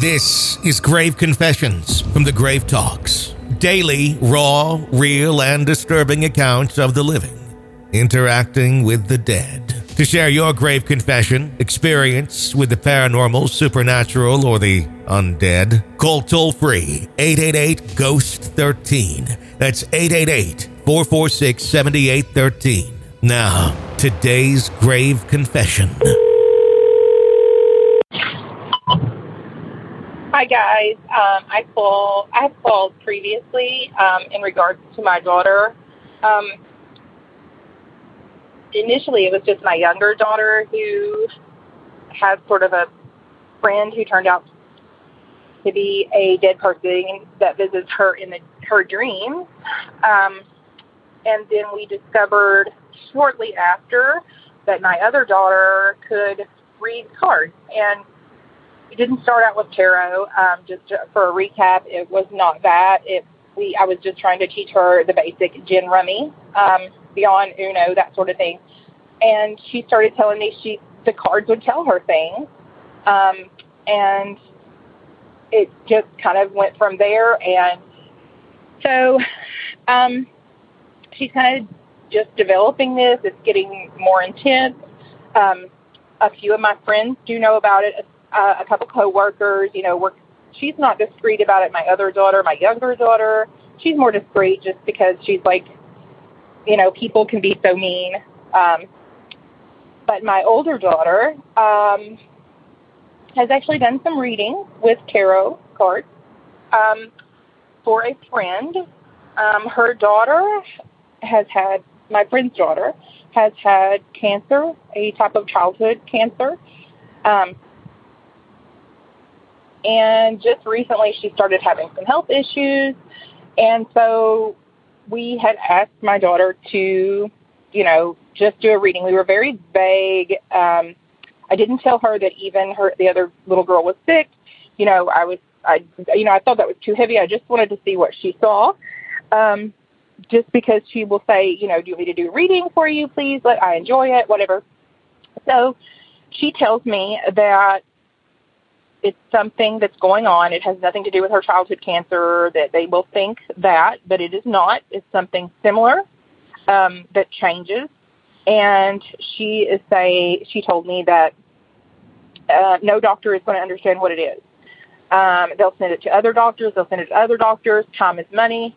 This is Grave Confessions from the Grave Talks. Daily, raw, real, and disturbing accounts of the living interacting with the dead. To share your grave confession, experience with the paranormal, supernatural, or the undead, call toll-free 888-GHOST-13. That's 888-446-7813. Now, today's grave confession. Hi guys, I have called previously in regards to my daughter. Initially, it was just my younger daughter who has sort of a friend who turned out to be a dead person that visits her in her dreams. And then we discovered shortly after that my other daughter could read cards. And it didn't start out with tarot. Just for a recap, it was not that. I was just trying to teach her the basic gin rummy, beyond Uno, that sort of thing. And she started telling me the cards would tell her things. And it just kind of went from there. And so she's kind of just developing this. It's getting more intense. A few of my friends do know about it. A couple coworkers, she's not discreet about it. My other daughter, my younger daughter, she's more discreet just because she's like, people can be so mean. But my older daughter has actually done some reading with tarot cards for a friend. Her daughter my friend's daughter has had cancer, a type of childhood cancer. And just recently she started having some health issues. And so we had asked my daughter to, just do a reading. We were very vague. I didn't tell her that even the other little girl was sick. I thought that was too heavy. I just wanted to see what she saw. Just because she will say, do you want me to do a reading for you, please? I enjoy it, whatever. So she tells me that it's something that's going on. It has nothing to do with her childhood cancer, that they will think that, but it is not. It's something similar that changes. And she told me that no doctor is going to understand what it is. They'll send it to other doctors. Time is money.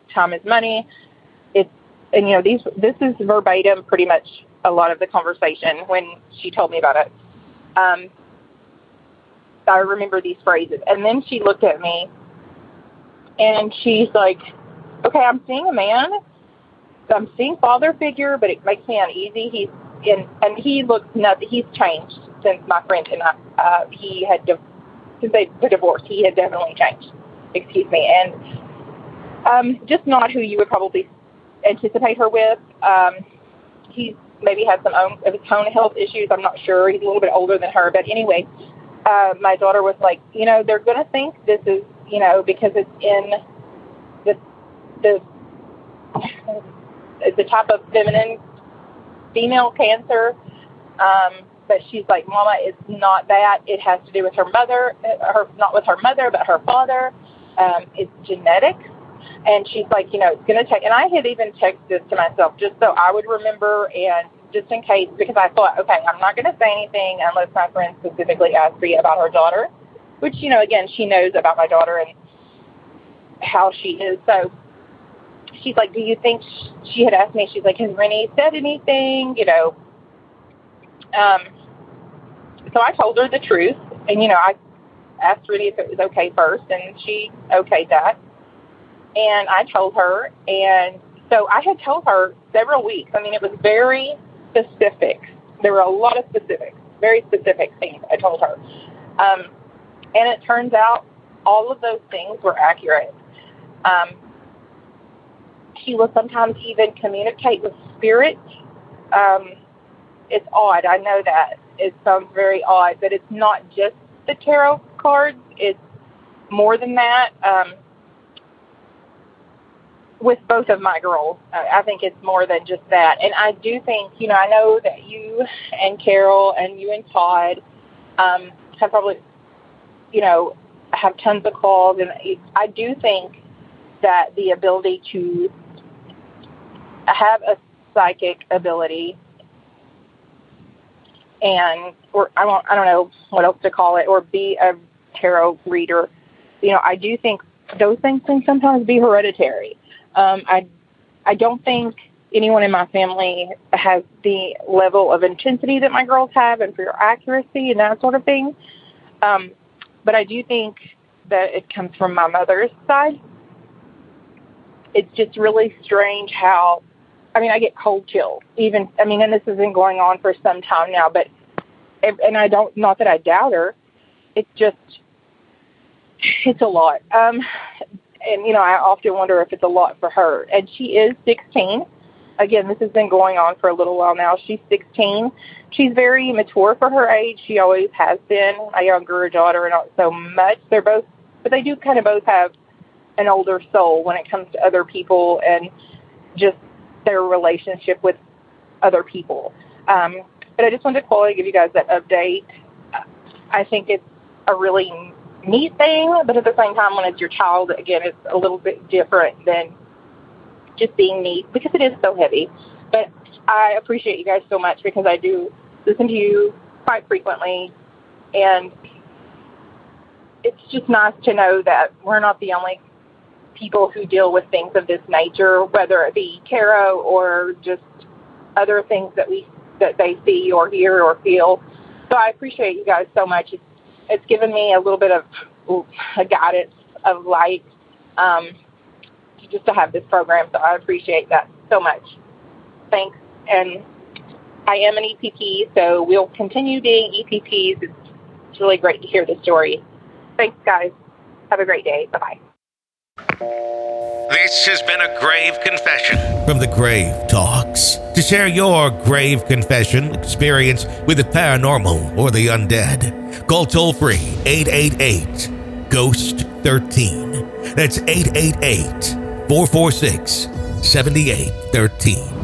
This is verbatim, pretty much a lot of the conversation when she told me about it. I remember these phrases. And then she looked at me and she's like, okay, I'm seeing a man. I'm seeing father figure, but it makes me uneasy. He looks nothing. He's changed since my friend and I, since the divorce, he had definitely changed. Excuse me. And just not who you would probably anticipate her with. He's maybe had some of his own health issues. I'm not sure. He's a little bit older than her. But anyway, my daughter was like, they're going to think this is, because it's in the type of female cancer. But she's like, Mama, it's not that. It has to do with her mother, not with her mother, but her father. It's genetic. And she's like, it's going to take, and I had even texted this to myself just so I would remember and just in case, because I thought, okay, I'm not going to say anything unless my friend specifically asks me about her daughter, which, again, she knows about my daughter and how she is. So she's like, do you think, she had asked me, she's like, has Rennie said anything, So I told her the truth, and, I asked Rennie if it was okay first, and she okayed that. And I told her, and so I had told her several weeks. I mean, it was very specific. There were a lot of specifics, very specific things I told her. And it turns out all of those things were accurate. She will sometimes even communicate with spirit. It's odd. I know that. It sounds very odd, but it's not just the tarot cards. It's more than that. With both of my girls, I think it's more than just that. And I do think, I know that you and Carol and you and Todd have probably, have tons of calls, and I do think that the ability to have a psychic ability or I don't know what else to call it, or be a tarot reader, I do think those things can sometimes be hereditary. I don't think anyone in my family has the level of intensity that my girls have and for your accuracy and that sort of thing. But I do think that it comes from my mother's side. It's just really strange how, I get cold chills and this has been going on for some time now, and not that I doubt her. It's just, it's a lot. I often wonder if it's a lot for her. And she is 16. Again, this has been going on for a little while now. She's 16. She's very mature for her age. She always has been. My younger daughter, not so much. But they do kind of both have an older soul when it comes to other people and just their relationship with other people. But I just wanted to call and give you guys that update. I think it's a really neat thing, but at the same time, when it's your child, again, it's a little bit different than just being neat because it is so heavy. But I appreciate you guys so much because I do listen to you quite frequently, and it's just nice to know that we're not the only people who deal with things of this nature, whether it be tarot or just other things that they see or hear or feel. So I appreciate you guys so much. It's given me a little bit of a guidance of light just to have this program. So I appreciate that so much. Thanks. And I am an EPP, so we'll continue being EPPs. It's really great to hear the story. Thanks, guys. Have a great day. Bye-bye. This has been a grave confession from the Grave Talks. To share your grave confession experience with the paranormal or the undead, call toll-free 888-GHOST-13. That's 888-446-7813.